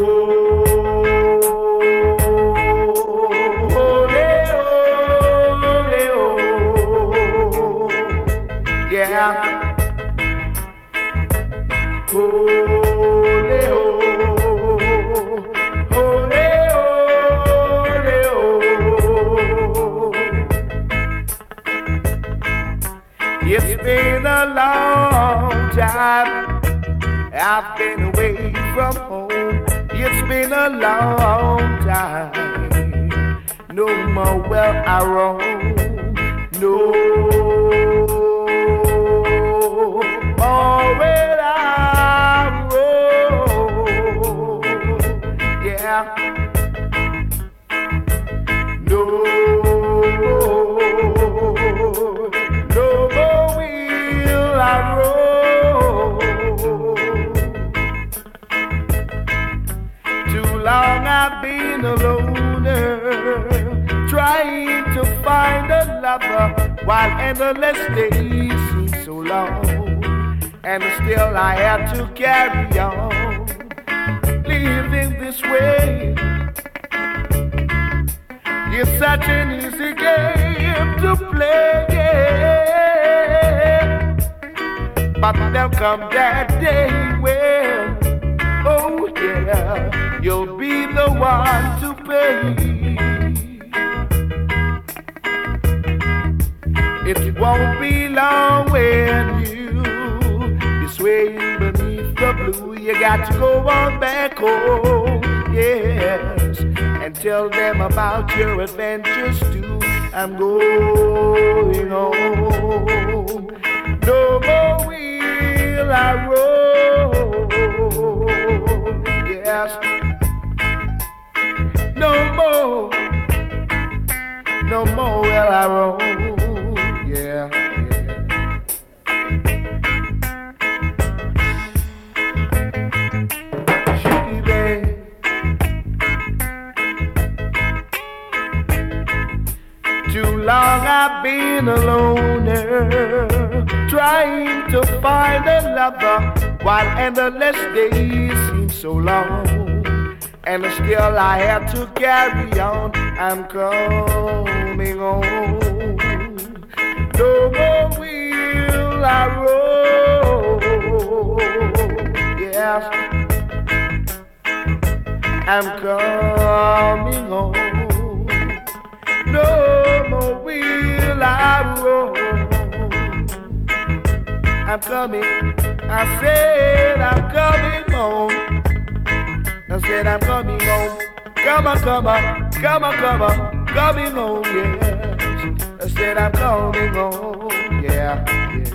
It's been a long time I've been away from home. It's been a long time. No more will I roam. No more will I roam. Yeah. No. Long I've been a loner, trying to find a lover, while endless days seem so long, and still I have to carry on, living this way. It's such an easy game to play, but there'll come that day when, oh yeah, you'll be the one to pay. It won't be long when you be swaying beneath the blue. You got to go on back home, yes, and tell them about your adventures too. I'm going home. No more will I roam. Yes. No more will I roam. Yeah. Baby. Too long I've been a loner, trying to find a lover, while endless days seem so long, and still I have to carry on. I'm coming home. No more will I roam. Yes, I'm coming home. No more will I roam. I'm coming. I said I'm coming home. I said I'm coming home. Come on, coming home, yes. I said I'm coming home, yeah.